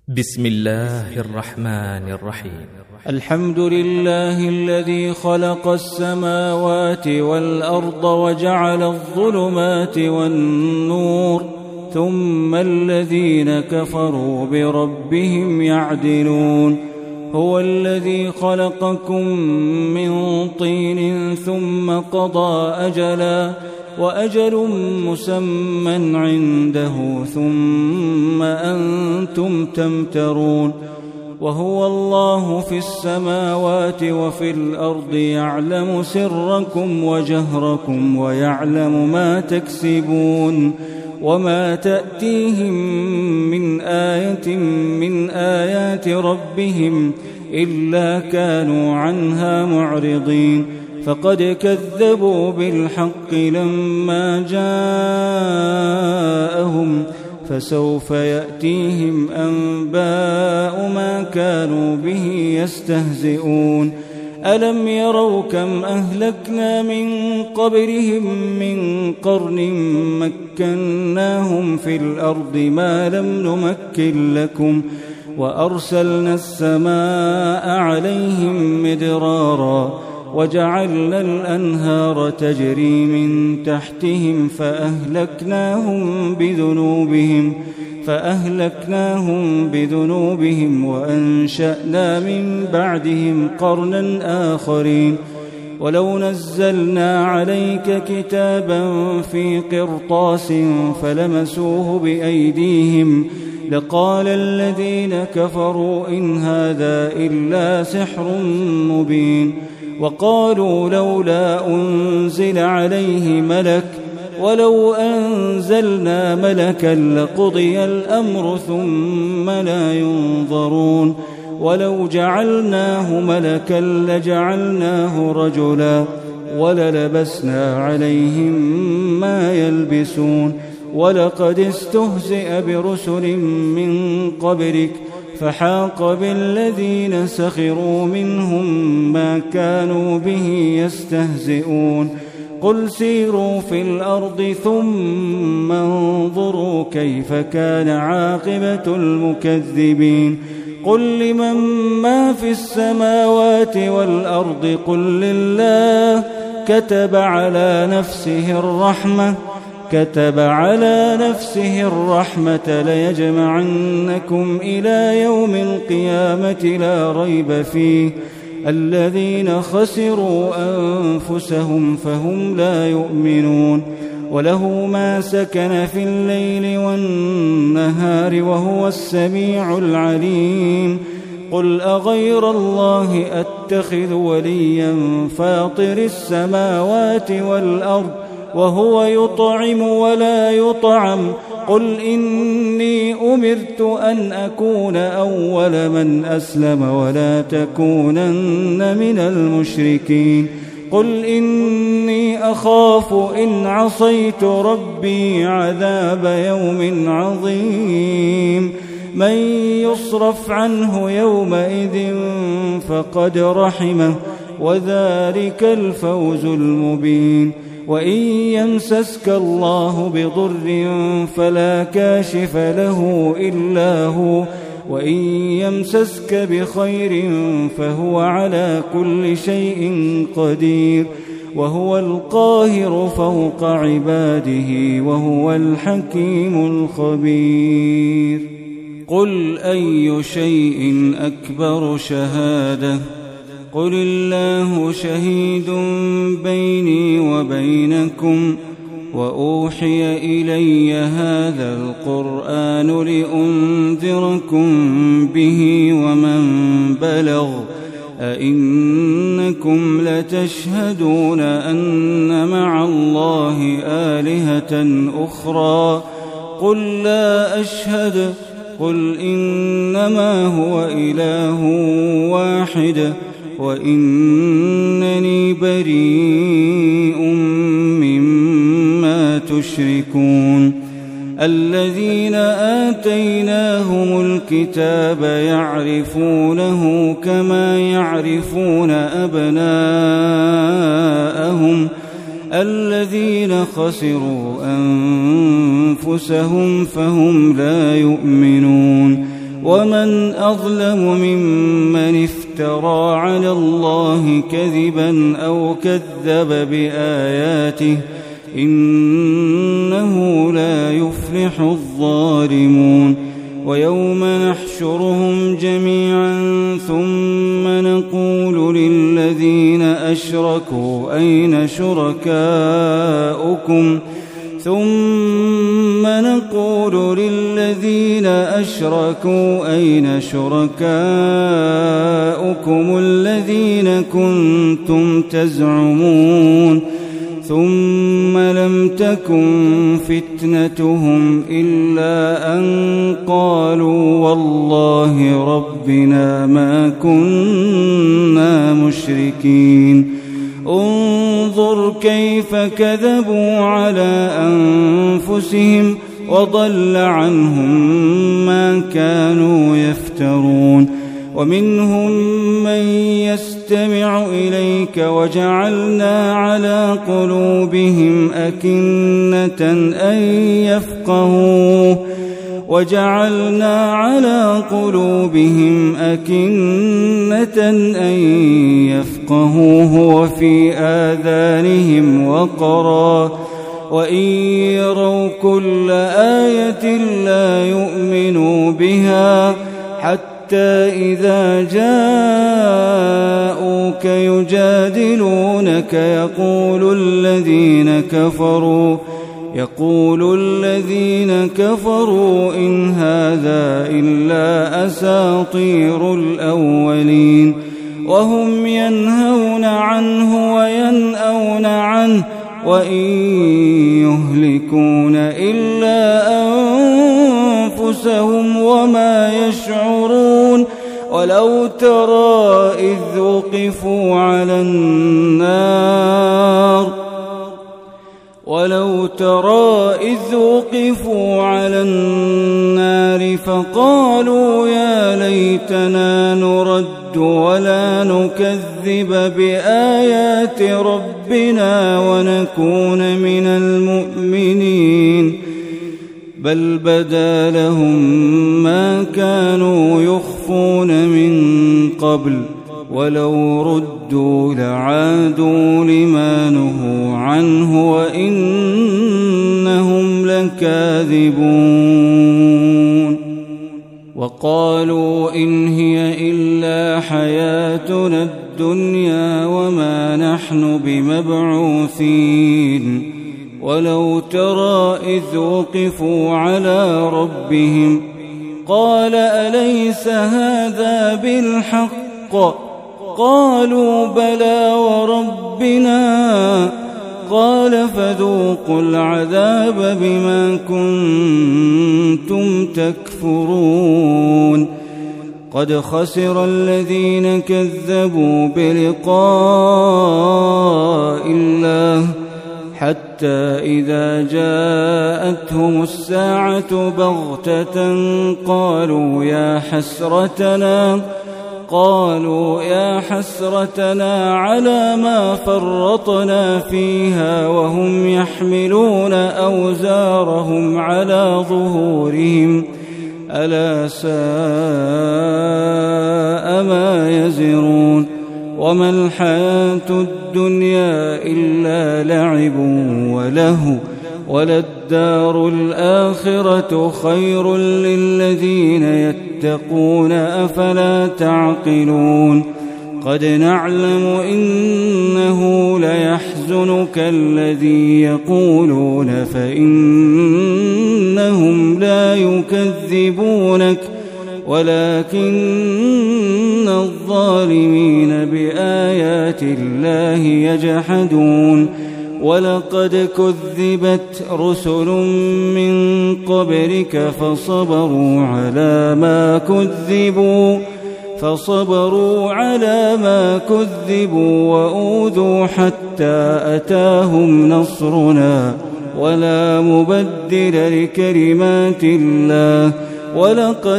بسم الله الرحمن الرحيم. الحمد لله الذي خلق السماوات والأرض وجعل الظلمات والنور، ثم الذين كفروا بربهم يعدلون. هو الذي خلقكم من طين ثم قضى أجلا، وأجل مسمى عنده، ثم أنتم تمترون. وهو الله في السماوات وفي الأرض، يعلم سركم وجهركم ويعلم ما تكسبون. وما تأتيهم من آية من آيات ربهم إلا كانوا عنها معرضين. فقد كذبوا بالحق لما جاءهم، فسوف يأتيهم أنباء ما كانوا به يستهزئون. ألم يروا كم أهلكنا من قبلهم من قرن مكناهم في الأرض ما لم نمكن لكم، وأرسلنا السماء عليهم مدرارا، وجعلنا الأنهار تجري من تحتهم فأهلكناهم بذنوبهم وأنشأنا من بعدهم قرنا آخرين. ولو نزلنا عليك كتابا في قرطاس فلمسوه بأيديهم لقال الذين كفروا إن هذا إلا سحر مبين. وقالوا لولا أنزل عليه ملك، ولو أنزلنا ملكا لقضي الأمر ثم لا ينظرون. ولو جعلناه ملكا لجعلناه رجلا، وللبسنا عليهم ما يلبسون. ولقد استهزئ برسل من قبلك، فحاق بالذين سخروا منهم ما كانوا به يستهزئون. قل سيروا في الأرض ثم انظروا كيف كان عاقبة المكذبين. قل لمن ما في السماوات والأرض قل لله، كتب على نفسه الرحمة ليجمعنكم إلى يوم القيامة لا ريب فيه. الذين خسروا أنفسهم فهم لا يؤمنون. وله ما سكن في الليل والنهار وهو السميع العليم. قل أغير الله أتخذ وليا فاطر السماوات والأرض وهو يطعم ولا يطعم. قل إني أمرت أن أكون أول من أسلم ولا تكونن من المشركين. قل إني أخاف إن عصيت ربي عذاب يوم عظيم. من يصرف عنه يومئذ فقد رحمه، وذلك الفوز المبين. وإن يمسسك الله بضر فلا كاشف له إلا هو، وإن يمسسك بخير فهو على كل شيء قدير. وهو القاهر فوق عباده وهو الحكيم الخبير. قل أي شيء أكبر شهادة؟ قل الله شهيد بيني وبينكم. وأوحي إلي هذا القرآن لأنذركم به ومن بلغ. أئنكم لتشهدون أن مع الله آلهة أخرى؟ قل لا أشهد. قل إنما هو إله واحد، وإنني بريء مما تشركون. الذين آتيناهم الكتاب يعرفونه كما يعرفون أبناءهم. الذين خسروا أنفسهم فهم لا يؤمنون. ومن أظلم ممن افترى على الله كذبا أو كذب بآياته إنه لا يفلح الظالمون ويوم نحشرهم جميعا ثم نقول للذين أشركوا أين شركاؤكم الذين كنتم تزعمون ثم لم تكن فتنتهم إلا أن قالوا والله ربنا ما كنا مشركين انظر كيف كذبوا على أنفسهم وضل عنهم ما كانوا يفترون ومنهم من يستمع إليك وجعلنا على قلوبهم أكنة أن يفقهوه وفي آذانهم وقرا وإن يروا كل آية لا يؤمنوا بها حتى إذا جاءوك يجادلونك يقول الذين كفروا إن هذا إلا أساطير الأولين وهم ينهون عنه وينأون عنه وإن يهلكون إلا أنفسهم وما يشعرون ولو ترى إذ وقفوا على النار فقالوا يا ليتنا نرد ولا نكذب بآيات ربنا ونكون من المؤمنين بل بدا لهم ما كانوا يخفون من قبل ولو ردوا لعادوا لما نهوا عنه وإنهم لكاذبون وقالوا إن هي إلا حياتنا الدنيا وما نحن بمبعوثين ولو ترى إذ وقفوا على ربهم قال أليس هذا بالحق قالوا بلى وربنا قال فذوقوا العذاب بما كنتم تكفرون قد خسر الذين كذبوا بلقاء الله حتى إذا جاءتهم الساعة بغتة قالوا يا حسرتنا على ما فرطنا فيها وهم يحملون أوزارهم على ظهورهم ألا ساء ما يزرون وما الحياة الدنيا إلا لعب وله وللدار الآخرة خير للذين يتقون أفلا تعقلون قد نعلم إنه ليحزنك الذي يقولون فإنهم لا يكذبونك ولكن الظالمين بآيات الله يجحدون ولقد كذبت رسل من قبلك فصبروا على ما كذبوا وأوذوا حتى أتاهم نصرنا ولا مبدل لكلمات الله ولقد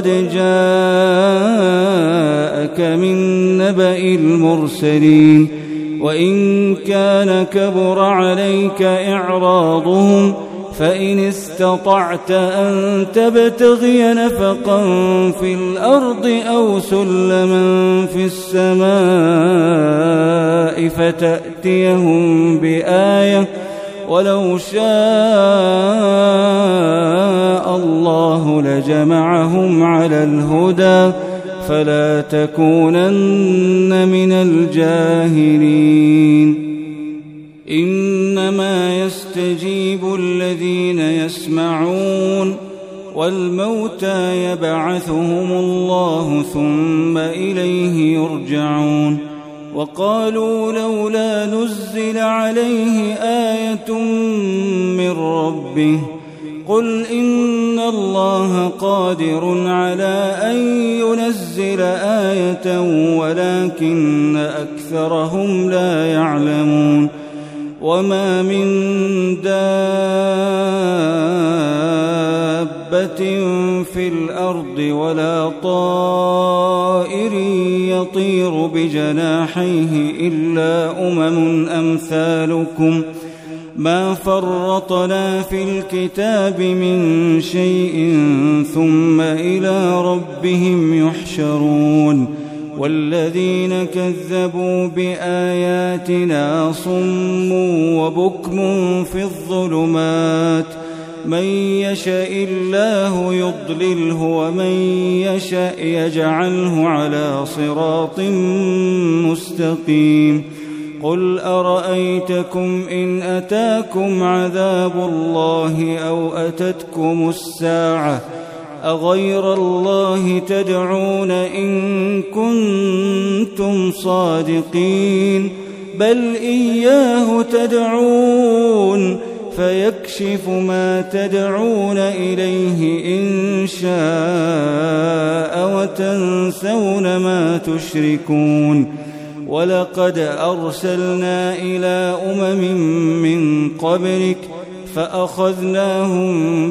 جاءك من نبأ المرسلين وإن كان كبر عليك إعراضهم فإن استطعت أن تبتغي نفقا في الأرض أو سلما في السماء فتأتيهم بآية ولو شاء الله لجمعهم على الهدى فلا تكونن من الجاهلين. إنما يستجيب الذين يسمعون والموتى يبعثهم الله ثم إليه يرجعون. وقالوا لولا نزل عليه آية من ربه قل إن الله قادر على أن ينزل آية ولكن أكثرهم لا يعلمون. وما من دابة في الأرض ولا طائر يطير بجناحيه إلا أمم أمثالكم ما فرطنا في الكتاب من شيء ثم إلى ربهم يحشرون. والذين كذبوا بآياتنا صم وبكم في الظلمات من يشاء الله يضلله ومن يشاء يجعله على صراط مستقيم. قل أرأيتكم إن أتاكم عذاب الله أو أتتكم الساعة أغير الله تدعون إن كنتم صادقين بل إياه تدعون فيكشف ما تدعون إليه إن شاء وتنسون ما تشركون. ولقد أرسلنا إلى أمم من قبلك فأخذناهم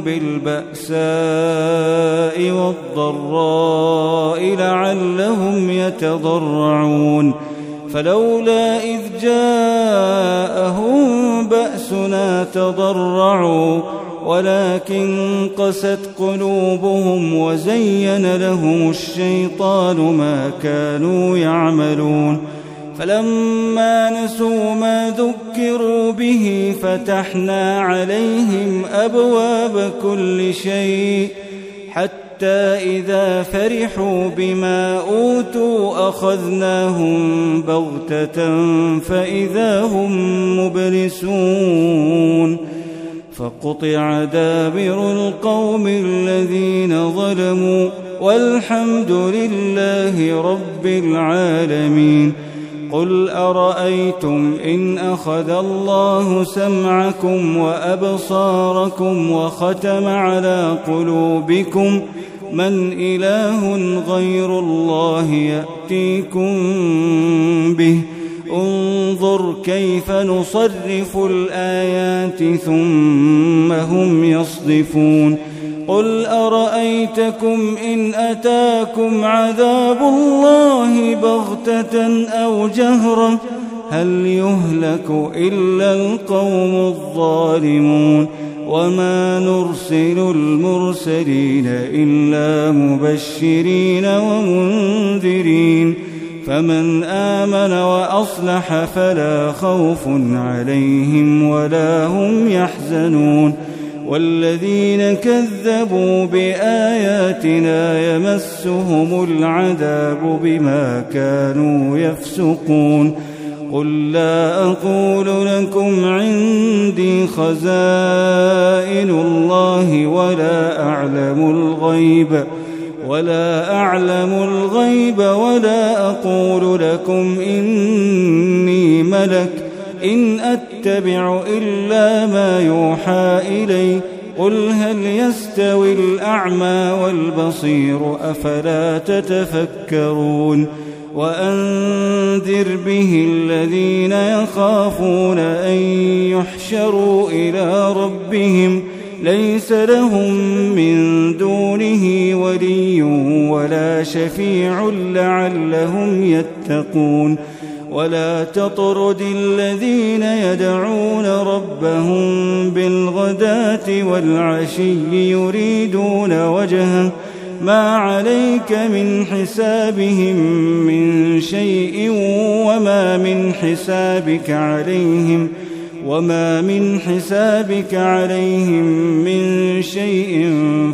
بالبأساء والضراء لعلهم يتضرعون. فلولا إذ جاءهم بأسنا تضرعوا ولكن قست قلوبهم وزين لهم الشيطان ما كانوا يعملون. فلما نسوا ما ذكروا به فتحنا عليهم أبواب كل شيء حتى إذا فرحوا بما أوتوا أخذناهم بغتة فإذا هم مبلسون. فقطع دابر القوم الذين ظلموا والحمد لله رب العالمين. قل أرأيتم إن أخذ الله سمعكم وأبصاركم وختم على قلوبكم من إله غير الله يأتيكم به انظر كيف نصرف الآيات ثم هم يصدفون. قل أرأيتكم إن أتاكم عذاب الله بغتة أو جهرة هل يهلك إلا القوم الظالمون. وما نرسل المرسلين إلا مبشرين ومنذرين فمن آمن وأصلح فلا خوف عليهم ولا هم يحزنون. والذين كذبوا بآياتنا يمسهم العذاب بما كانوا يفسقون. قل لا أقول لكم عندي خزائن الله ولا أعلم الغيب ولا أقول لكم إني ملك إن أتبع إلا ما يوحى إلي قل هل يستوي الأعمى والبصير أفلا تتفكرون. وأنذر به الذين يخافون أن يحشروا إلى ربهم ليس لهم من دونه ولي ولا شفيع لعلهم يتقون. ولا تطرد الذين يدعون ربهم بالغداة والعشي يريدون وجهه ما عليك من حسابهم من شيء وما من حسابك عليهم من شيء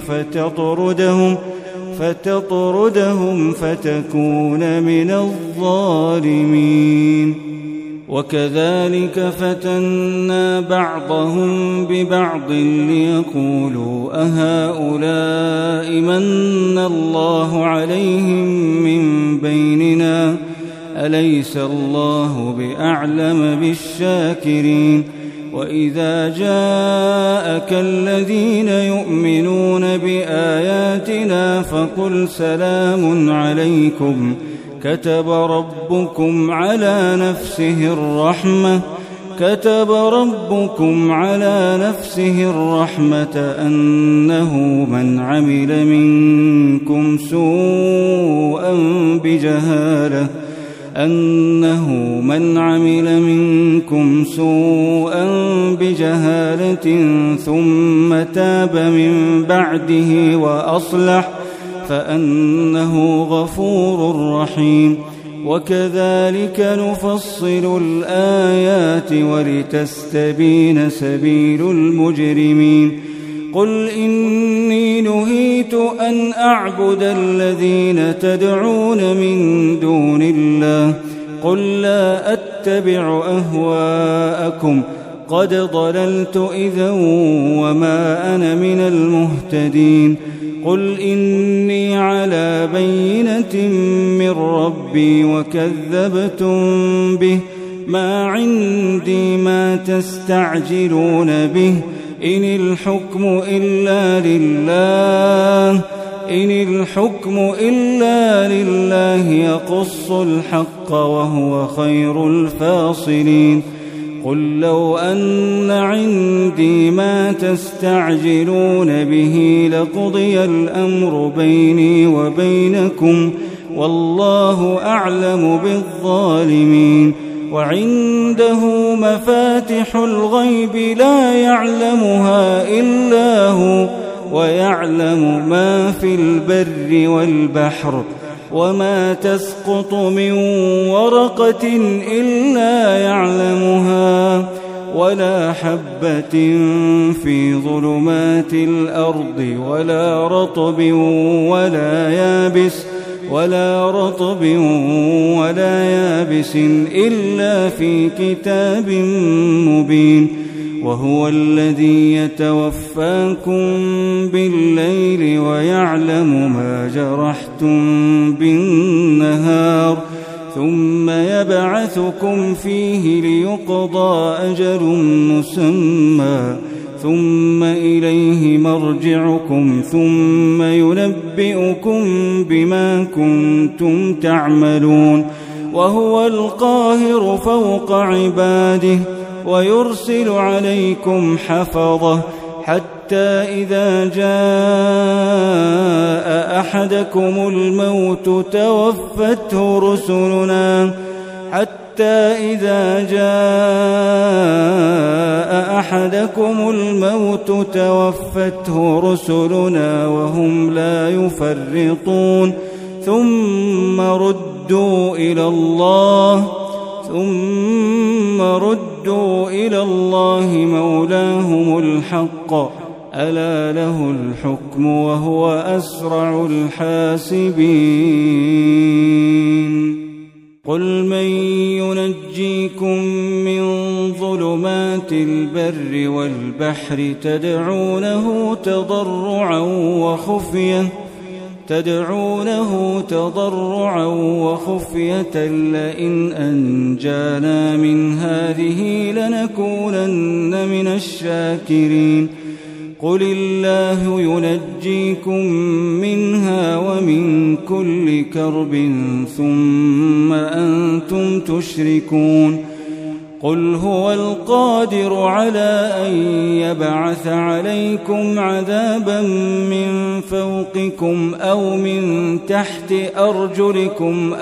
فتطردهم فتكون من الظالمين. وكذلك فتنا بعضهم ببعض ليقولوا أهؤلاء من الله عليهم من بيننا أليس الله بأعلم بالشاكرين. وإذا جاءك الذين يؤمنون بآياتنا فقل سلام عليكم كتب ربكم على نفسه الرحمة أنه من عمل منكم سوءا بجهالة ثم تاب من بعده وأصلح فأنه غفور رحيم. وكذلك نفصل الآيات ولتستبين سبيل المجرمين. قل إني نهيت أن أعبد الذين تدعون من دون الله قل لا أتبع أهواءكم قد ضللت إذا وما أنا من المهتدين. قل إني على بينة من ربي وكذبتم به ما عندي ما تستعجلون به إن الحكم إلا لله يقص الحق وهو خير الفاصلين. قل لو أن عندي ما تستعجلون به لقضي الأمر بيني وبينكم والله أعلم بالظالمين. وعنده مفاتح الغيب لا يعلمها إلا هو ويعلم ما في البر والبحر وما تسقط من ورقة إلا يعلمها ولا حبة في ظلمات الأرض ولا رطب ولا يابس إلا في كتاب مبين. وهو الذي يتوفاكم بالليل ويعلم ما جرحتم بالنهار ثم يبعثكم فيه ليقضى أجل مسمى ثم إليه مرجعكم ثم ينبئكم بما كنتم تعملون. وهو القاهر فوق عباده ويرسل عليكم حفظه حتى إذا جاء أحدكم الموت توفته رسلنا وهم لا يفرطون ثم ردوا إلى الله مولاهم الحق ألا له الحكم وهو أسرع الحاسبين. قل من ينجيكم من ظلمات البر والبحر تدعونه تضرعا وخفية لئن أنجانا من هذه لنكونن من الشاكرين. قل الله ينجيكم منها ومن كل كرب ثم أنتم تشركون. قل هو القادر على أن يبعث عليكم عذابا من فوقكم أو من تحت أرجلكم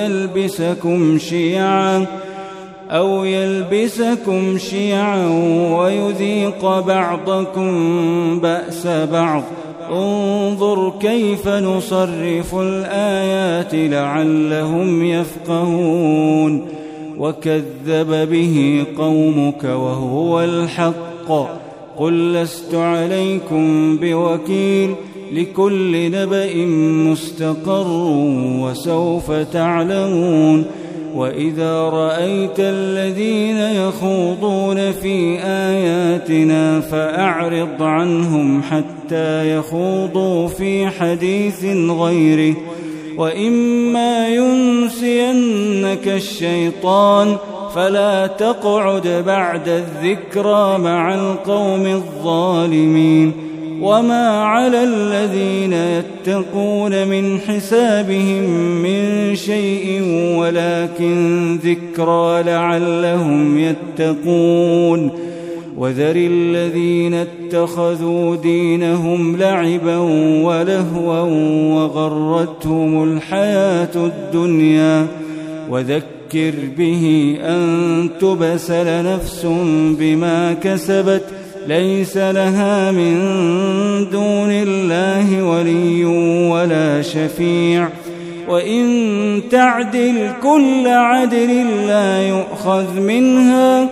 أو يلبسكم شيعا ويذيق بعضكم بأس بعض. انظر كيف نصرف الآيات لعلهم يفقهون. وكذب به قومك وهو الحق. قل لست عليكم بوكيل. لكل نبأ مستقر وسوف تعلمون. وإذا رأيت الذين يخوضون في آياتنا فأعرض عنهم حتى يخوضوا في حديث غيره. وإما ينسينك الشيطان فلا تقعد بعد الذكرى مع القوم الظالمين. وما على الذين يتقون من حسابهم من شيء ولكن ذكرى لعلهم يتقون. وذر الذين اتخذوا دينهم لعبا ولهوا وغرتهم الحياة الدنيا. وذكر به أن تبسل نفس بما كسبت ليس لها من دون الله ولي ولا شفيع. وإن تعدل كل عدل لا يؤخذ منها.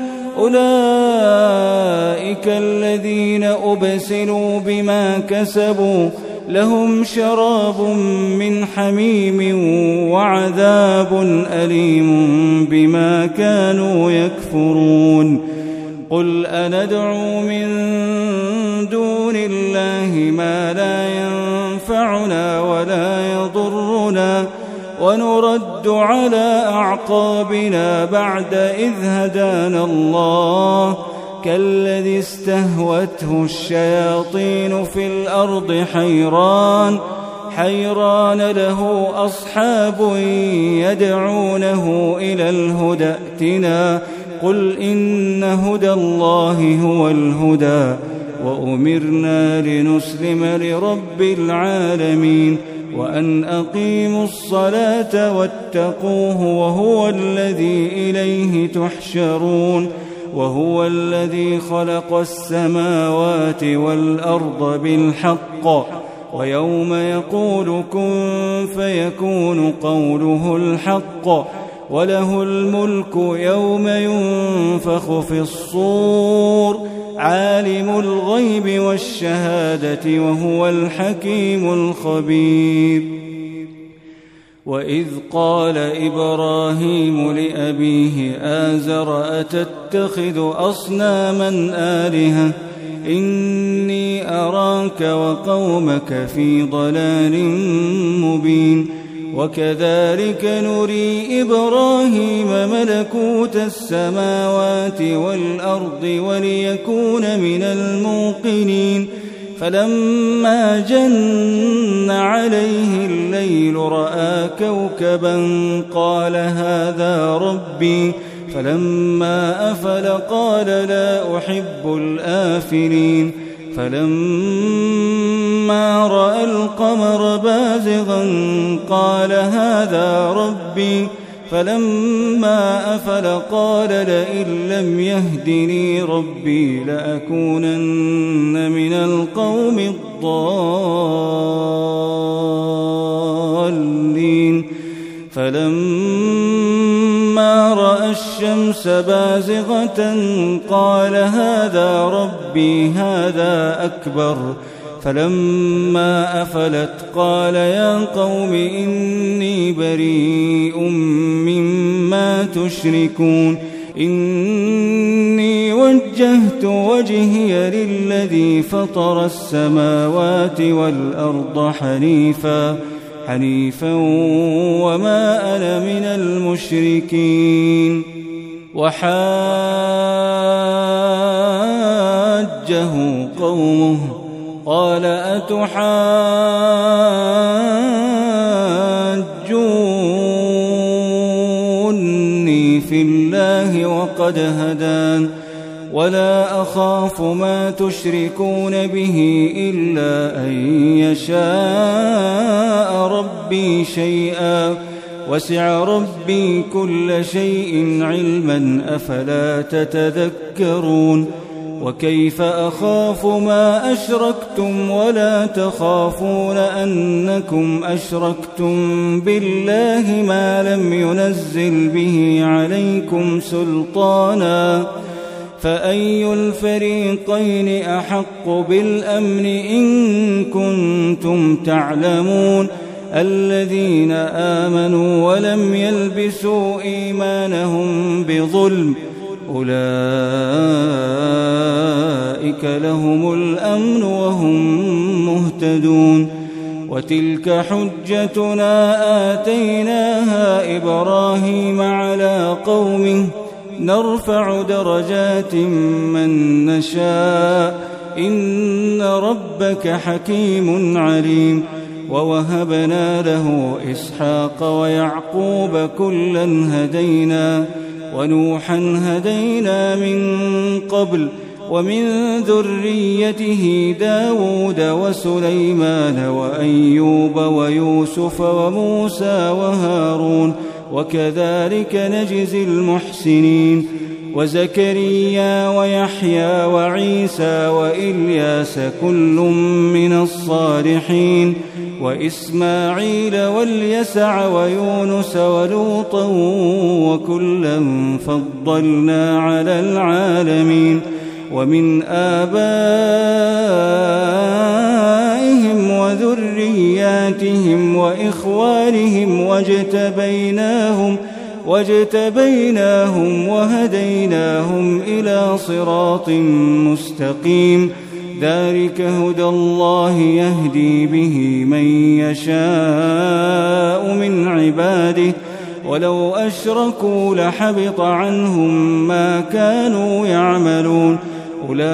أولئك الذين أبسلوا بما كسبوا لهم شراب من حميم وعذاب أليم بما كانوا يكفرون. قل أندعو من دون الله ما لا ينفعنا ولا يضرنا ونرد على أعقابنا بعد إذ هدانا الله كالذي استهوته الشياطين في الأرض حيران له أصحاب يدعونه إلى الهدى ائتنا. قل إن هدى الله هو الهدى وأمرنا لنسلم لرب العالمين وأن أقيموا الصلاة واتقوه وهو الذي إليه تحشرون. وهو الذي خلق السماوات والأرض بالحق ويوم يقول كن فيكون قوله الحق. وله الملك يوم ينفخ في الصور عالم الغيب والشهادة وهو الحكيم الخبير. وإذ قال إبراهيم لأبيه آزر أتتخذ أصناما آلهة إني أراك وقومك في ضلال مبين. وكذلك نري إبراهيم ملكوت السماوات والأرض وليكون من الموقنين. فلما جن عليه الليل رأى كوكبا قال هذا ربي. فلما أفل قال لا أحب الآفلين. فلما رأى القمر بازغا قال هذا ربي. فلما أفل قال لئن لم يهدني ربي لأكونن من القوم الضالين. فلما رأى الشمس بازغة قال هذا ربي هذا أكبر. فلما أفلت قال يا قوم إني بريء مما تشركون. إني وجهت وجهي للذي فطر السماوات والأرض حنيفا وما أنا من المشركين. وحاجه قومه قال أتحاجوني في الله قد هدان ولا أخاف ما تشركون به إلا أن يشاء ربي شيئا وسع ربي كل شيء علما أفلا تتذكرون وكيف أخاف ما أشركتم ولا تخافون أنكم أشركتم بالله ما لم ينزل به عليكم سلطانا فأي الفريقين أحق بالأمن إن كنتم تعلمون الذين آمنوا ولم يلبسوا إيمانهم بظلم أولئك لهم الأمن وهم مهتدون وتلك حجتنا آتيناها إبراهيم على قومه نرفع درجات من نشاء إن ربك حكيم عليم ووهبنا له إسحاق ويعقوب كلا هدينا ونوحا هدينا من قبل ومن ذريته داود وسليمان وأيوب ويوسف وموسى وهارون وكذلك نجزي المحسنين وزكريا ويحيى وعيسى وإلياس كل من الصالحين وإسماعيل واليسع ويونس ولوطا وكلا فضلنا على العالمين ومن آبائهم وذرياتهم وإخوانهم واجتبيناهم وهديناهم إلى صراط مستقيم ذلك هدى الله يهدي به من يشاء من عباده ولو أشركوا لحبط عنهم ما كانوا يعملون أولئك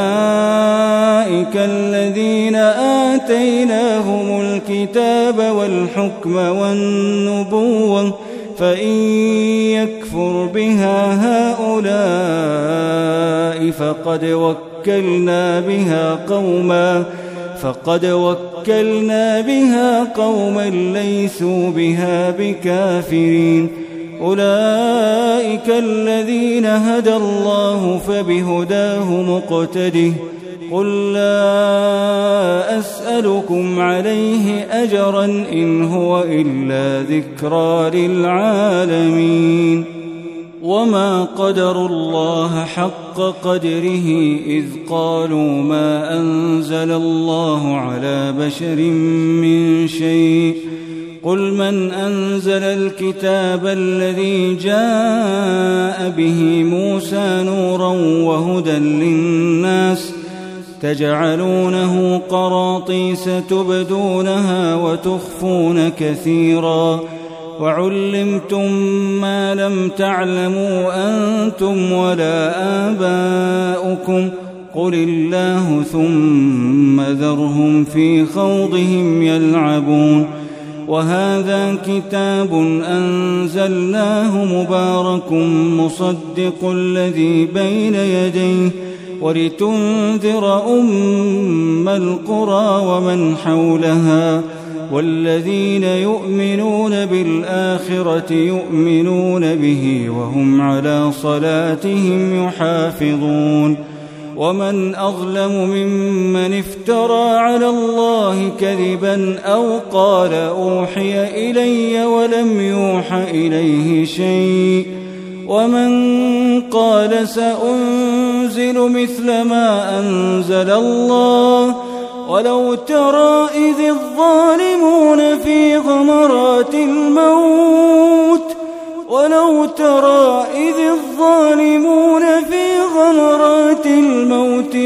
الذين آتيناهم الكتاب والحكم والنبوة فإن يكفر بها هؤلاء فقد وكلنا بها قوما ليسوا بها بكافرين أولئك الذين هدى الله فبهداه مقتده قل لا أسألكم عليه أجرا إن هو إلا ذكرى للعالمين وما قدروا الله حق قدره إذ قالوا ما أنزل الله على بشر من شيء قل من أنزل الكتاب الذي جاء به موسى نورا وهدى للناس تجعلونه قراطيس تبدونها وتخفون كثيرا وعلمتم ما لم تعلموا أنتم ولا آباؤكم قل الله ثم ذرهم في خوضهم يلعبون وهذا كتاب أنزلناه مبارك مصدق الذي بين يديه ولتنذر أم القرى ومن حولها والذين يؤمنون بالآخرة يؤمنون به وهم على صلاتهم يحافظون ومن أظلم ممن افترى على الله كذبا أو قال أوحي إلي ولم يوح إليه شيء ومن قال سأنزل مثل ما أنزل الله ولو ترى إذ الظالمون في غمرات الموت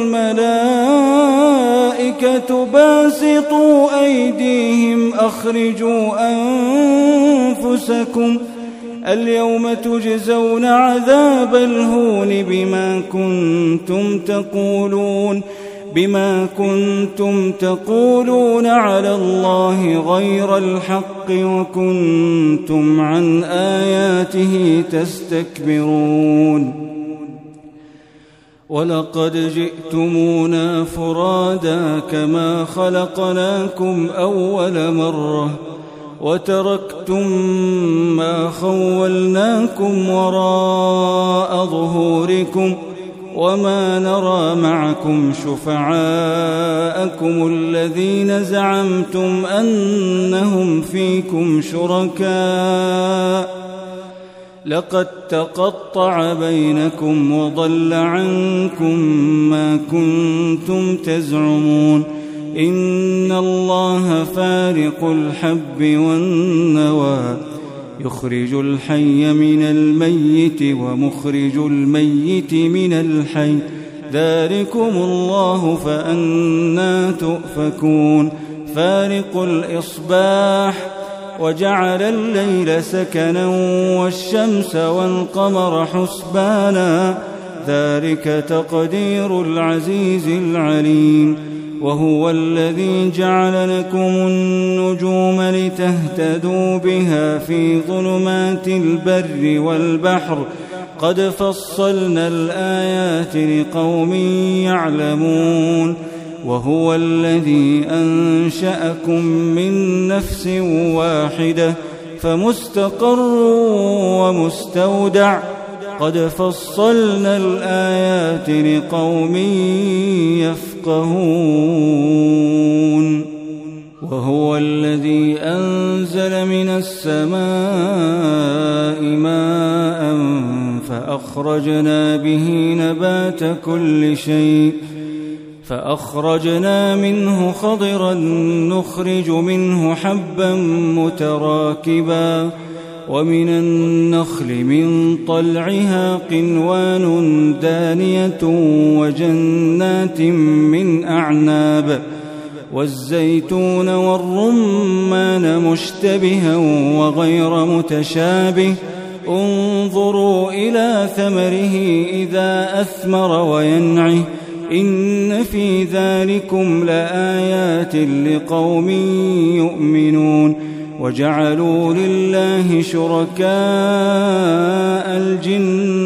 والملائكة باسطوا أيديهم أخرجوا أنفسكم اليوم تجزون عذاب الهون بما كنتم تقولون بما كنتم تقولون على الله غير الحق وكنتم عن آياته تستكبرون. ولقد جئتمونا فرادا كما خلقناكم أول مرة وتركتم ما خولناكم وراء ظهوركم وما نرى معكم شفعاءكم الذين زعمتم أنهم فيكم شركاء لقد تقطع بينكم وضل عنكم ما كنتم تزعمون. إن الله فارق الحب والنوى يخرج الحي من الميت ومخرج الميت من الحي ذلكم الله فأنى تؤفكون. فارق الإصباح وجعل الليل سكنا والشمس والقمر حسبانا ذلك تقدير العزيز العليم. وهو الذي جعل لكم النجوم لتهتدوا بها في ظلمات البر والبحر قد فصلنا الآيات لقوم يعلمون. وهو الذي أنشأكم من نفس واحدة فمستقر ومستودع قد فصلنا الآيات لقوم يفقهون. وهو الذي أنزل من السماء ماء فأخرجنا به نبات كل شيء فأخرجنا منه خضرا نخرج منه حبا متراكبا ومن النخل من طلعها قنوان دانية وجنات من أعناب والزيتون والرمان مشتبها وغير متشابه انظروا إلى ثمره إذا أثمر وينعه إن في ذلكم لآيات لقوم يؤمنون. وجعلوا لله شركاء الجن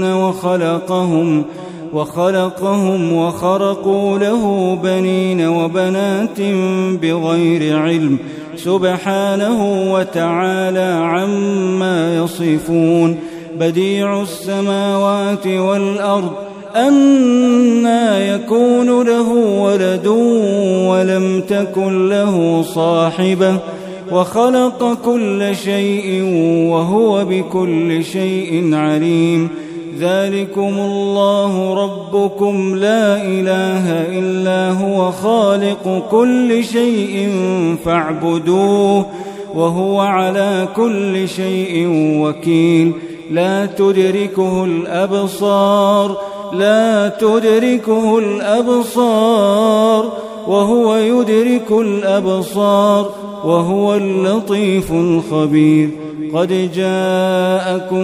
وخلقهم وخرقوا له بنين وبنات بغير علم سبحانه وتعالى عما يصفون. بديع السماوات والأرض أنى يكون له ولد ولم تكن له صاحبة وخلق كل شيء وهو بكل شيء عليم. ذلكم الله ربكم لا إله إلا هو خالق كل شيء فاعبدوه وهو على كل شيء وكيل. لا تدركه الأبصار وهو يدرك الأبصار وهو اللطيف الخبير. قد جاءكم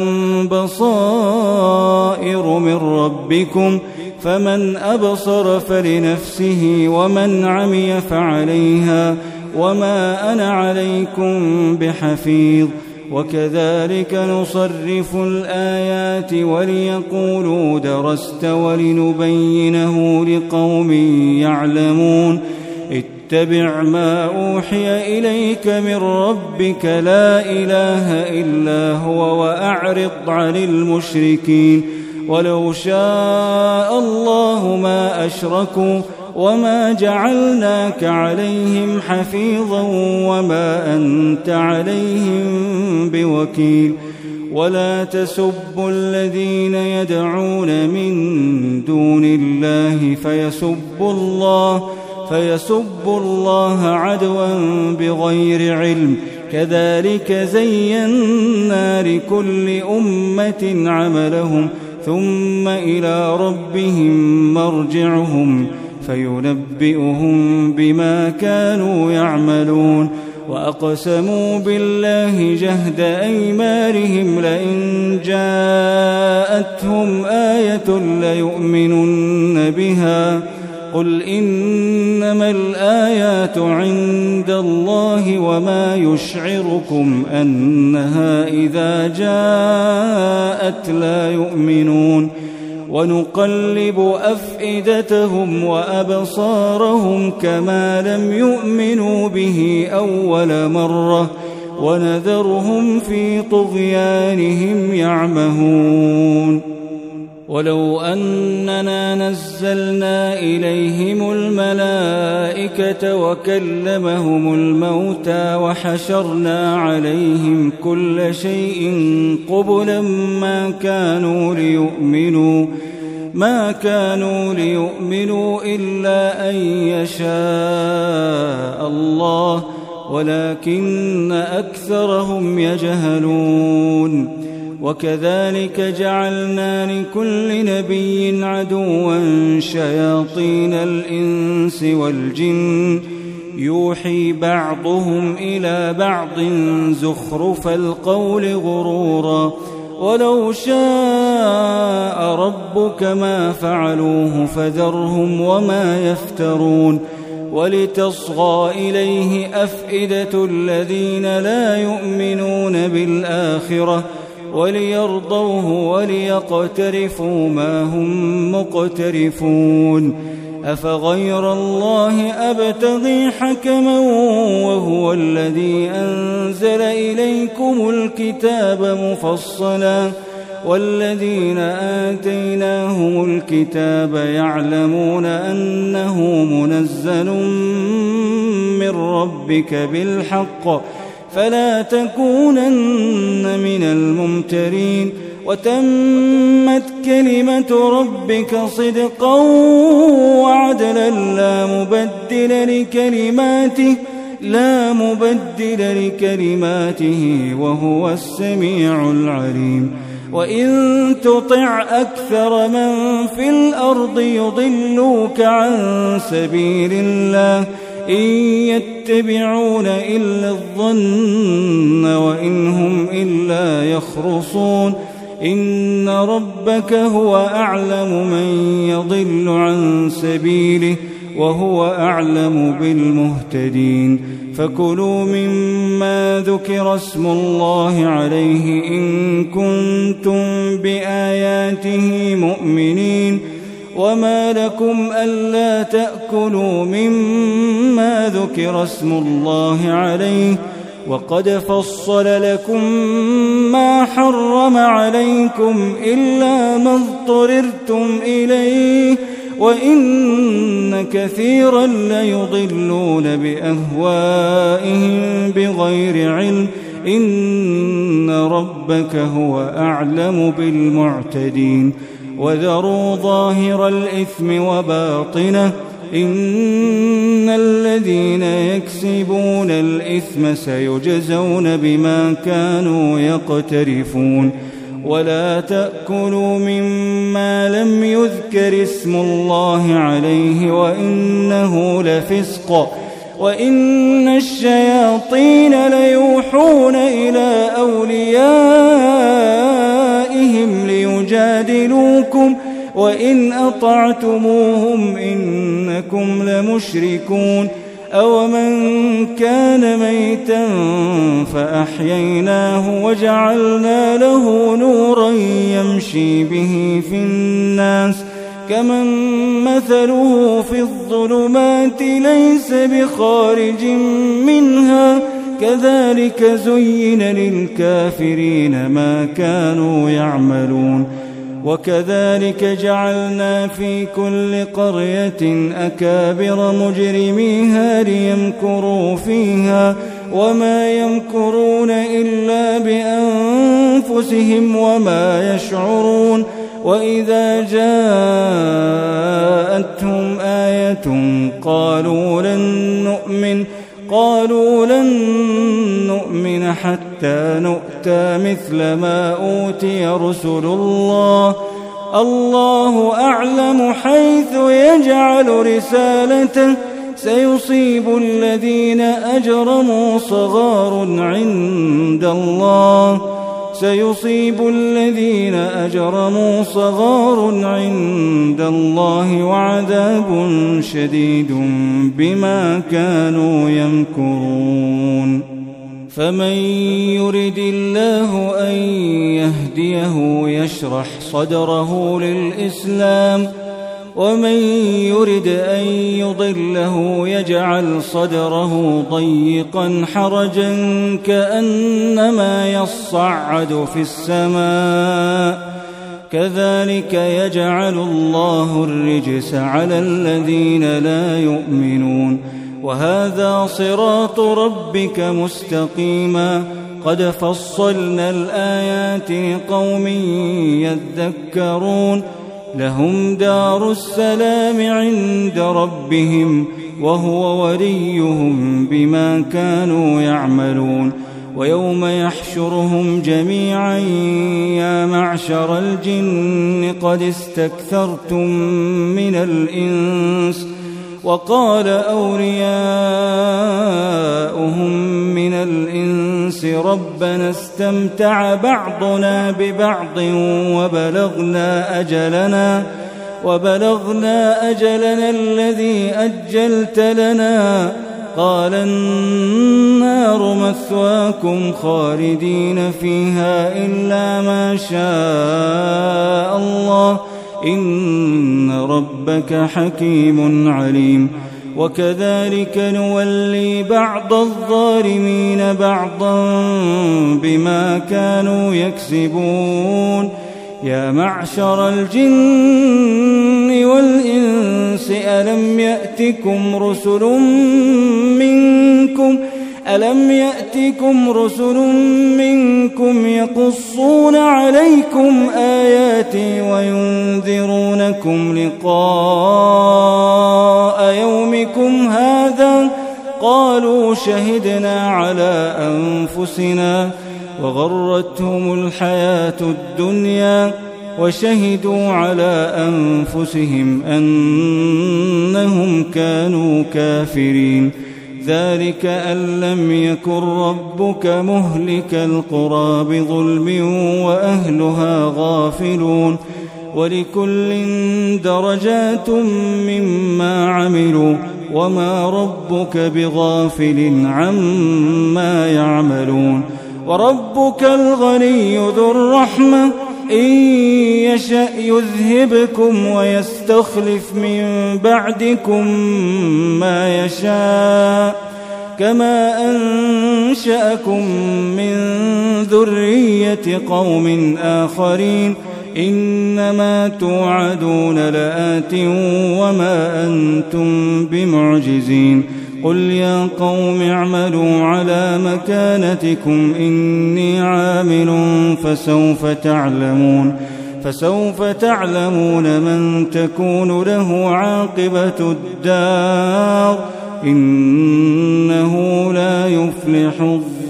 بصائر من ربكم فمن أبصر فلنفسه ومن عمي فعليها وما أنا عليكم بحفيظ. وكذلك نصرف الآيات وليقولوا درست ولنبينه لقوم يعلمون. اتبع ما أوحي إليك من ربك لا إله إلا هو وأعرض عن المشركين. ولو شاء الله ما أشركوا وما جعلناك عليهم حفيظا وما أنت عليهم بوكيل. ولا تسبوا الذين يدعون من دون الله فيسبوا الله عدوا بغير علم. كذلك زينا لكل أمة عملهم ثم إلى ربهم مرجعهم فينبئهم بما كانوا يعملون. وأقسموا بالله جهد أيمانهم لئن جاءتهم آية ليؤمنن بها قل إنما الآيات عند الله وما يشعركم أنها إذا جاءت لا يؤمنون ونقلب أفئدتهم وأبصارهم كما لم يؤمنوا به أول مرة ونذرهم في طغيانهم يعمهون ولو أننا نزلنا إليهم الملائكة وكلمهم الموتى وحشرنا عليهم كل شيء قبلا ما كانوا ليؤمنوا إلا أن يشاء الله ولكن أكثرهم يجهلون وكذلك جعلنا لكل نبي عدوا شياطين الإنس والجن يوحي بعضهم إلى بعض زخرف القول غرورا ولو شاء ربك ما فعلوه فذرهم وما يفترون ولتصغى إليه أفئدة الذين لا يؤمنون بالآخرة وليرضوه وليقترفوا ما هم مقترفون أفغير الله أبتغي حكما وهو الذي أنزل إليكم الكتاب مفصلا والذين آتيناهم الكتاب يعلمون أنه منزل من ربك بالحق فلا تكونن من الممترين وتمت كلمة ربك صدقا وعدلا لا مبدل لكلماته وهو السميع العليم وإن تطع أكثر من في الأرض يضلوك عن سبيل الله إن يتبعون إلا الظن وإن هم إلا يخرصون إن ربك هو أعلم من يضل عن سبيله وهو أعلم بالمهتدين فكلوا مما ذكر اسم الله عليه إن كنتم بآياته مؤمنين وما لكم ألا تأكلوا مما ذكر اسم الله عليه وقد فصل لكم ما حرم عليكم إلا ما اضطررتم إليه وإن كثيرا ليضلون بأهوائهم بغير علم إن ربك هو أعلم بالمعتدين وذروا ظاهر الإثم وباطنه إن الذين يكسبون الإثم سيجزون بما كانوا يقترفون ولا تأكلوا مما لم يذكر اسم الله عليه وإنه لفسق وإن الشياطين ليوحون إلى أوليائهم ليجادلوكم وإن أطعتموهم إنكم لمشركون أومن كان ميتا فأحييناه وجعلنا له نورا يمشي به في الناس كمن مثله في الظلمات ليس بخارج منها كذلك زين للكافرين ما كانوا يعملون وكذلك جعلنا في كل قرية أكابر مجرميها ليمكروا فيها وما يمكرون إلا بأنفسهم وما يشعرون وإذا جاءتهم آية قالوا لن نؤمن حتى نؤتى مثل ما أوتي رسل الله أعلم حيث يجعل رسالته سيصيب الذين أجرموا صغار عند الله سيصيب الذين أجرموا صغار عند الله وعذاب شديد بما كانوا يمكرون فمن يرد الله أن يهديه يشرح صدره للإسلام ومن يرد أن يضله يجعل صدره ضيقا حرجا كأنما يصعد في السماء كذلك يجعل الله الرجس على الذين لا يؤمنون وهذا صراط ربك مستقيما قد فصلنا الآيات لقوم يذكرون لهم دار السلام عند ربهم وهو وليهم بما كانوا يعملون ويوم يحشرهم جميعا يا معشر الجن قد استكثرتم من الإنس وقال أولياؤهم من الإنس ربنا استمتع بعضنا ببعض وبلغنا أجلنا الذي أجلت لنا قال النار مثواكم خالدين فيها إلا ما شاء الله إن ربك حكيم عليم وكذلك نولي بعض الظالمين بعضا بما كانوا يكسبون يا معشر الجن والإنس ألم يأتكم رسل منكم يقصون عليكم آياتي وينذرونكم لقاء يومكم هذا قالوا شهدنا على أنفسنا وغرتهم الحياة الدنيا وشهدوا على أنفسهم أنهم كانوا كافرين ذلك أن لم يكن ربك مهلك القرى بظلم وأهلها غافلون ولكل درجات مما عملوا وما ربك بغافل عما يعملون وربك الغني ذو الرحمة إن يشأ يذهبكم ويستخلف من بعدكم ما يشاء كما أنشأكم من ذرية قوم آخرين إنما توعدون لآت وما أنتم بمعجزين قل يا قوم اعملوا على مكانتكم إني عامل فسوف تعلمون من تكون له عاقبة الدار إنه لا يفلح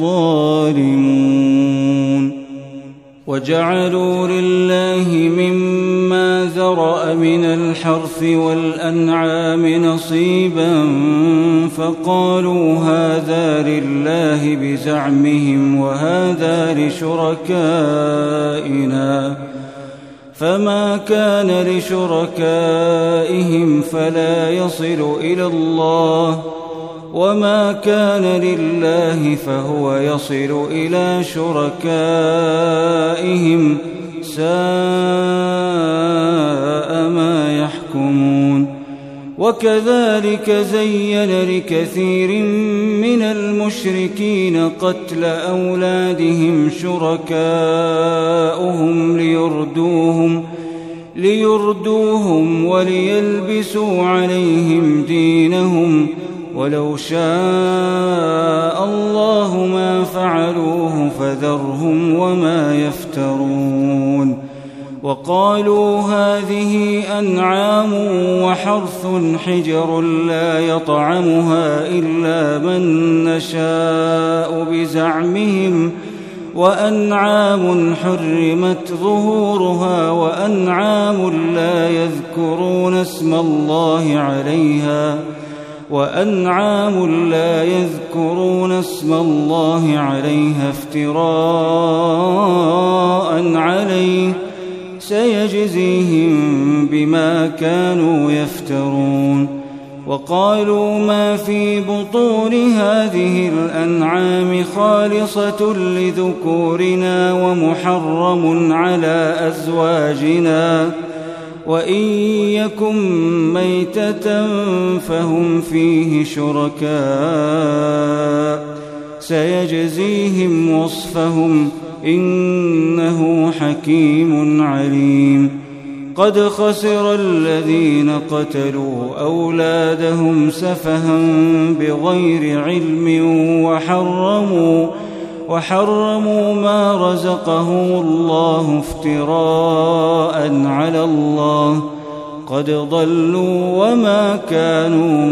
الظالمون وجعلوا لله مما ذرأ من الحرث والأنعام نصيبا فقالوا هذا لله بزعمهم وهذا لشركائنا فما كان لشركائهم فلا يصل إلى الله وما كان لله فهو يصل إلى شركائهم ساء ما يحكمون وكذلك زين لكثير من المشركين قتل أولادهم شركاؤهم ليردوهم وليلبسوا عليهم دينهم ولو شاء الله ما فعلوه فذرهم وما يفترون وقالوا هذه أنعام وحرث حجر لا يطعمها إلا من نشاء بزعمهم وأنعام حرمت ظهورها وأنعام لا يذكرون اسم الله عليها وأنعام لا يذكرون اسم الله عليها افتراء عليه سيجزيهم بما كانوا يفترون. وقالوا ما في بطون هذه الأنعام خالصة لذكورنا ومحرم على أزواجنا وإن يكن ميتة فهم فيه شركاء سيجزيهم وصفهم إنه حكيم عليم. قد خسر الذين قتلوا أولادهم سفها بغير علم وحرموا ما رزقهم الله افتراء على الله قد ضلوا وما كانوا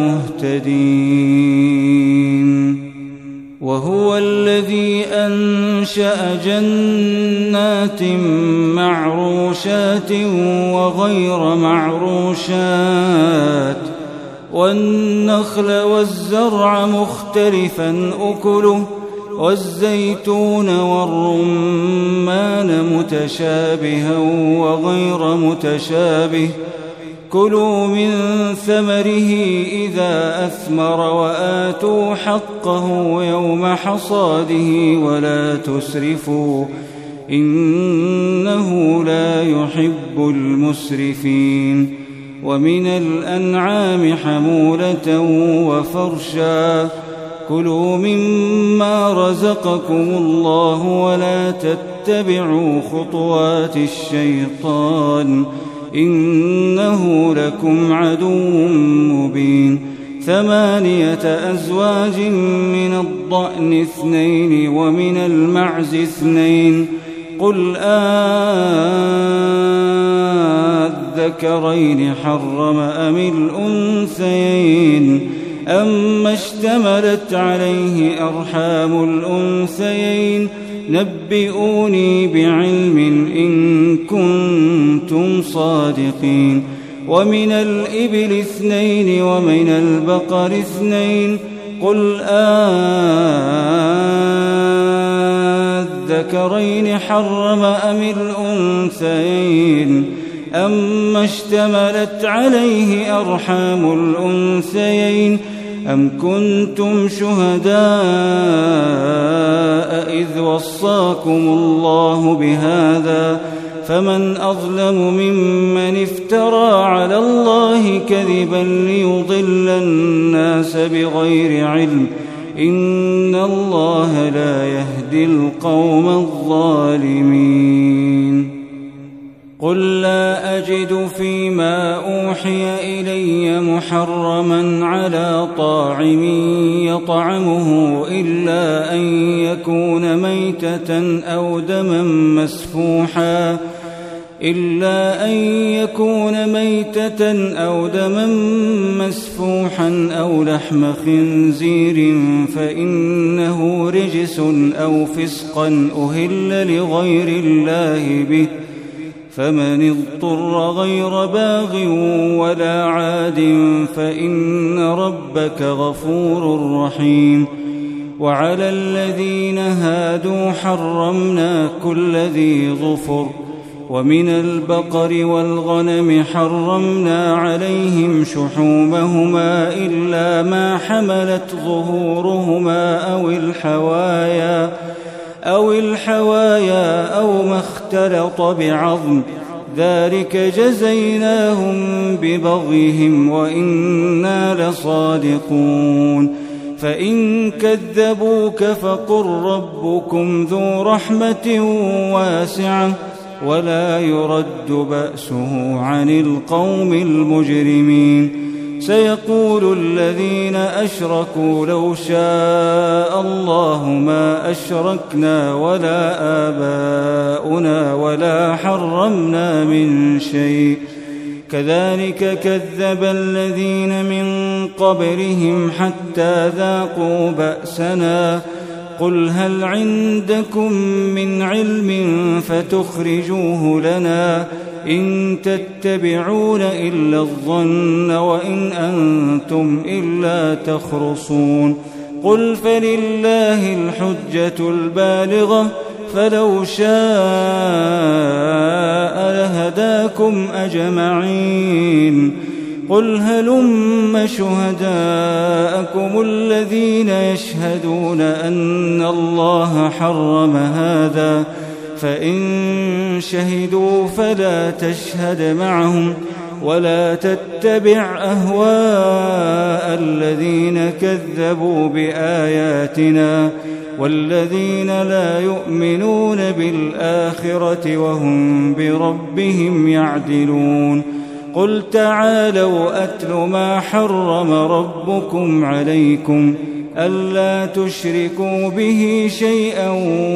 مهتدين. وهو الذي أنشأ جنات معروشات وغير معروشات والنخل والزرع مختلفا أكله والزيتون والرمان متشابها وغير متشابه كلوا من ثمره إذا أثمر وآتوا حقه يوم حصاده ولا تسرفوا إنه لا يحب المسرفين. ومن الأنعام حمولة وفرشا كلوا مما رزقكم الله ولا تتبعوا خطوات الشيطان إنه لكم عدو مبين. 8 أزواج من الضأن 2 ومن المعز 2 قل أذكرين حرم أم الأنثيين أما اشتملت عليه أرحام الأنثيين نبئوني بعلم إن كنتم صادقين. ومن الإبل 2 ومن البقر 2 قل أذكرين حرم أم الأنثيين أما اشتملت عليه أرحام الأنثيين أم كنتم شهداء إذ وصاكم الله بهذا فمن أظلم ممن افترى على الله كذبا ليضل الناس بغير علم إن الله لا يهدي القوم الظالمين. قل لا أجد فيما أوحي إلي محرما على طاعم يطعمه إلا أن يكون ميتة أو دما مسفوحا أو لحم خنزير فإنه رجس أو فسقا أهل لغير الله به فمن اضطر غير باغ ولا عاد فإن ربك غفور رحيم. وعلى الذين هادوا حرمنا كل ذي ظفر ومن البقر والغنم حرمنا عليهم شحومهما إلا ما حملت ظهورهما أو الحوايا أو ما اختلط بعظم ذلك جزيناهم ببغيهم وإنا لصادقون. فإن كذبوك فقل ربكم ذو رحمة واسعة ولا يرد بأسه عن القوم المجرمين. سيقول الذين أشركوا لو شاء الله ما أشركنا ولا آباؤنا ولا حرمنا من شيء كذلك كذب الذين من قبلهم حتى ذاقوا بأسنا قل هل عندكم من علم فتخرجوه لنا إن تتبعون إلا الظن وإن أنتم إلا تخرصون قل فلله الحجة البالغة فلو شاء لهداكم أجمعين قل هلم شهداءكم الذين يشهدون أن الله حرم هذا فإن شهدوا فلا تشهد معهم ولا تتبع أهواء الذين كذبوا بآياتنا والذين لا يؤمنون بالآخرة وهم بربهم يعدلون قل تعالوا أتل ما حرم ربكم عليكم ألا تشركوا به شيئا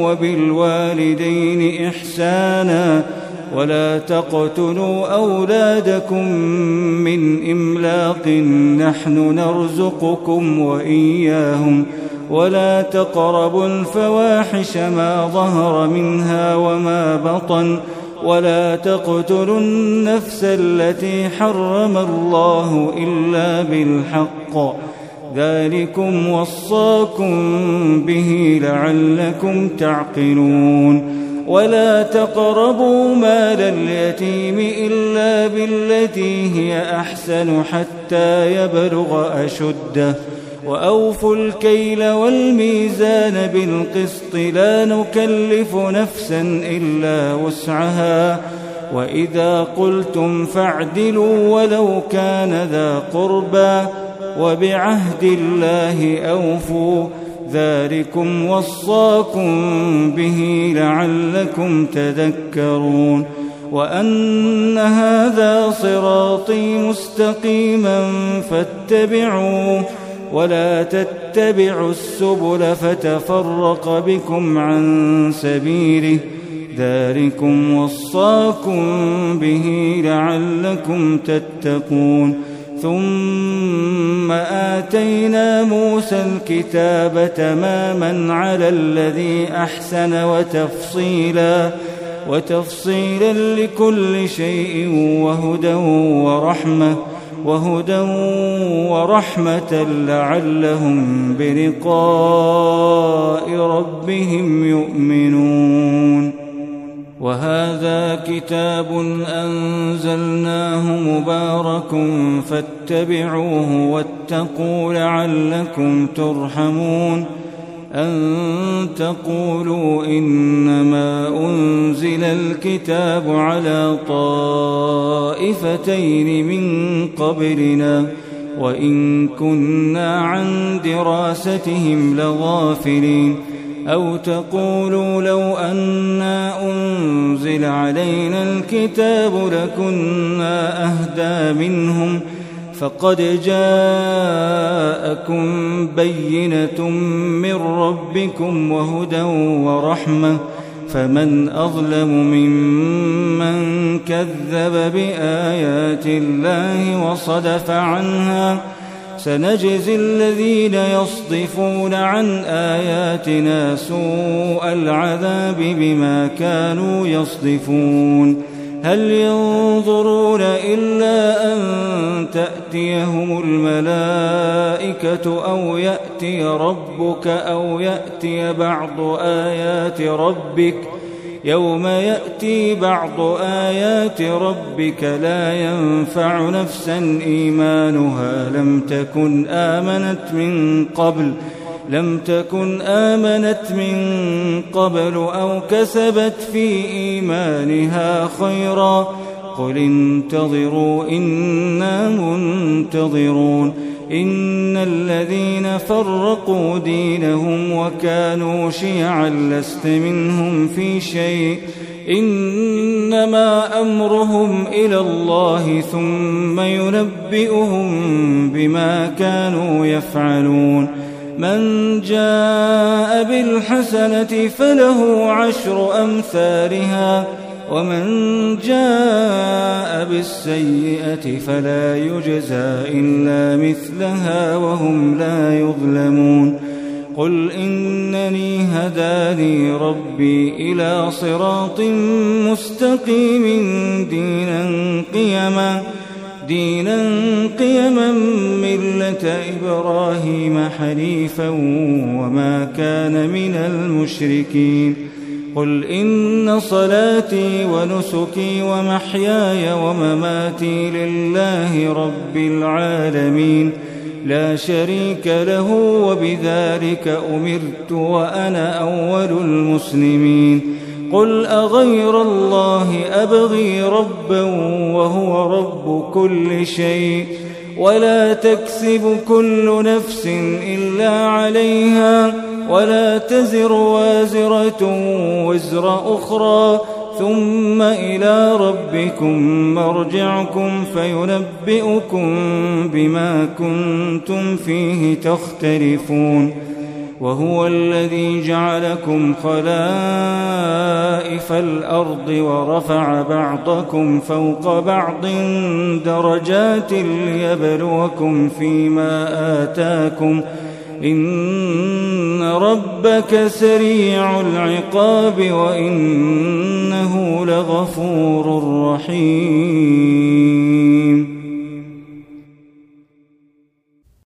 وبالوالدين إحسانا ولا تقتلوا أولادكم من إملاق نحن نرزقكم وإياهم ولا تقربوا الفواحش ما ظهر منها وما بطن ولا تقتلوا النفس التي حرم الله إلا بالحق ذلكم وصاكم به لعلكم تعقلون ولا تقربوا مال اليتيم إلا بالتي هي أحسن حتى يبلغ أشده وأوفوا الكيل والميزان بالقسط لا نكلف نفسا إلا وسعها وإذا قلتم فاعدلوا ولو كان ذا قربى وبعهد الله أوفوا ذلكم وصاكم به لعلكم تذكرون وأن هذا صراطي مستقيما فاتبعوه ولا تتبعوا السبل فتفرق بكم عن سبيله ذلكم وصاكم به لعلكم تتقون ثم آتينا موسى الكتاب تماما على الذي أحسن وتفصيلا لكل شيء وهدى ورحمة لعلهم بلقاء ربهم يؤمنون وهذا كتاب أنزلناه مبارك فاتبعوه واتقوا لعلكم ترحمون أن تقولوا إنما أنزل الكتاب على طائفتين من قبلنا وإن كنا عن دراستهم لغافلين أو تقولوا لو أنا أنزل علينا الكتاب لكنا أهدى منهم فقد جاءكم بينة من ربكم وهدى ورحمة فمن أظلم ممن كذب بآيات الله وصدف عنها سنجزي الذين يصدفون عن آياتنا سوء العذاب بما كانوا يصدفون هل ينظرون إلا أن تأتيهم الملائكة أو يأتي ربك أو يأتي بعض آيات ربك يوم يأتي بعض آيات ربك لا ينفع نفسا إيمانها لم تكن آمنت من قبل أو كسبت في إيمانها خيرا قل انتظروا إنا منتظرون إن الذين فرقوا دينهم وكانوا شيعا لست منهم في شيء إنما أمرهم إلى الله ثم ينبئهم بما كانوا يفعلون من جاء بالحسنة فله 10 أمثالها ومن جاء بالسيئة فلا يجزى إلا مثلها وهم لا يظلمون قل إنني هداني ربي إلى صراط مستقيم دينا قيما ملة إبراهيم حنيفا وما كان من المشركين قل إن صلاتي ونسكي ومحياي ومماتي لله رب العالمين لا شريك له وبذلك أمرت وأنا أول المسلمين قل أغير الله أبغي ربا وهو رب كل شيء ولا تكسب كل نفس إلا عليها ولا تزر وازرة وزر أخرى ثم إلى ربكم مرجعكم فينبئكم بما كنتم فيه تختلفون وهو الذي جعلكم خلائف الأرض ورفع بعضكم فوق بعض درجات ليبلوكم فيما آتاكم إن ربك سريع العقاب وإنه لغفور رحيم